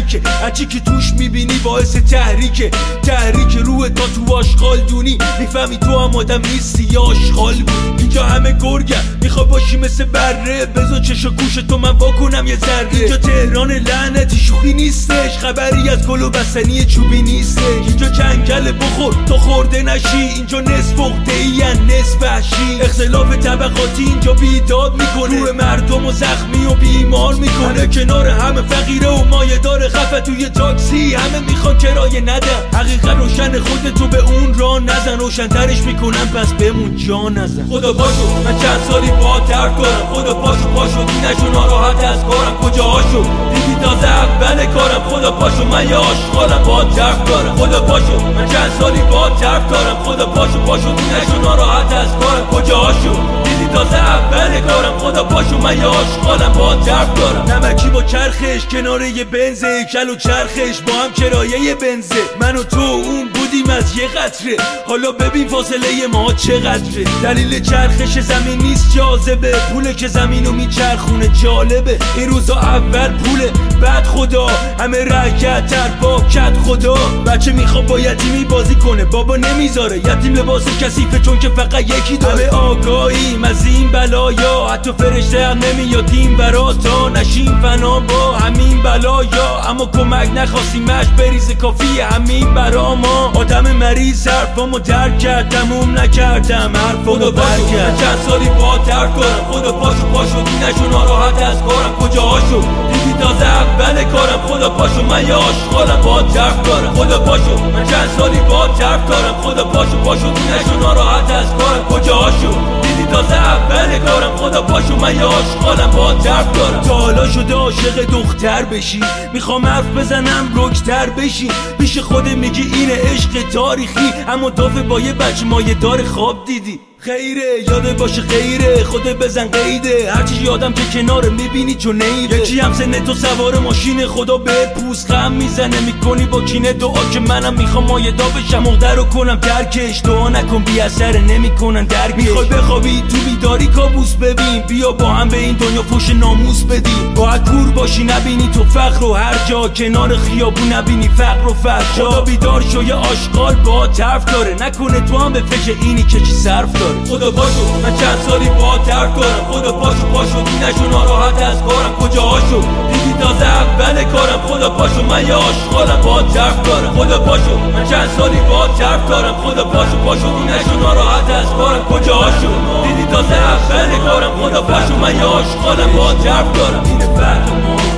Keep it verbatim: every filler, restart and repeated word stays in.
شهری که هرچی که توش میبینی باعث تحریکه، تحریک روح تا تو آشغال دونی، میفهمی تو هم آدم نیستی یا آشغال بود. اینجا همه گرگم میخوا باشی مثل بره، بذار چش و گوش تو من واکنم یه ذره. اینجا تهران لعنتی شوخی نیستش، خبری از گل و بستنی چوبی نیستش. اینجا جنگل بخور تا خورده نشی، اینجا نصف عقده‌ای نصف وحشی. اختلاف طبقاتی اینجا بیداد میکنه، روح مردم و زخمی و بیمار میکنه. کنار همه فقیره و مایه داره خفه توی تاکسی، همه میخوان کرایه ندن. حقیقت روشن، خودتو به اون راه نزن، روشن‌ترش میکنن پس بمون جا نزن. خدا پاشو من چند سالی با ترک کنم، خدا پاشو پاشو دینشو ناراحت از کارم، کجاهاشو دیدی تازه اول کارم. خدا پاشو من یه آشغالم با ترک دارم، خدا پاشو من چند سالی با ترک دارم. خدا پاشو پاشو دینشو ناراحت از کارم، کجاهاشو دیدی تازه اول کارم. خدا پاشو من یه آشغالم با ترک دارم. نمکی با چرخش کنار یه بنزه، کل و چرخش با هم کرایه بنزه. من و تو اون بودیم از یه قطره، حالا ببین فاصله ما چقدره. دلیل چرخش زمین نیست جاذبه، پوله که زمینو میچرخونه جالبه. این روزا اول پوله بعد خدا، همه رکت تر با کت خدا. بچه میخواد با یتیمی بازی کنه، بابا نمیذاره. یتیم لباس کثیفه چون که فقط یکی داره. همه آگاهیم از این بلایا، حتی فرشته هم نمیادیم برا تا نشیم فنا با همین بلایا. اما کمک نخواستیمش بریزه کافیه همین برا ما. آدم مریض حرفامو درک کرد، تموم نکردم حرفامو برکرد. چند سالی با ترک کنم، خدا پاشو پاشو دینشو ناراحت از کارم، کجاهاشو دیدی تازه اول کارم. خدا پاشو من یه آشغالم با ترک دارم، خدا پاشو من چند سالی با ترک دارم. خدا پاشو پاشو دینشو ناراحت از کارم، کجاهاشو دیدی تازه اول کارم. خدا پاشو من یه آشغالم با ترک دارم. تا حالا شده عاشق دختر بشی، میخوام حرف بزنم رکتر بشی. پیش خود میگی اینه عشق تاریخی، اما دافه با یه بچه مایه دار خواب دیدی. خیره یاده باشه خیره، خودت بزن قیده. هرچی یادم که کنار میبینی چون نیره. یکی هم سن تو سوار ماشین، خدا به پوست خم میزنه. میکنی با کینه دعا که منم میخوام مایه دا بشم، مقدر رو کنم درکش. دعا نکن بی اثر نمیکنن درکش. میخوای بخوابی تو بیداری کابوس ببین، بیا با هم به این دنیا فوش ناموس بدیم. باید کور باشی نبینی تو فقر و هر جا، کنار خیابون نبینی فقر و فحشا. خدا بیدار شو یه آشغال با طرف داره، نکنه تو هم به فکر اینی که چی صرف داره. خدا پاشو من چند سالی با ترک کنم، خدا پاشو پاشو دینشو ناراحت از کارم، کجاهاشو دیدی تازه اول کارم. خدا پاشو من یه آشغالم با ترک دارم، خدا پاشو من چند سالی با ترک دارم. خدا پاشو پاشو دینشو ناراحت از کارم، کجاهاشو دیدی تازه اول کارم. خدا پاشو من یه آشغالم با ترک دارم. این فرق ما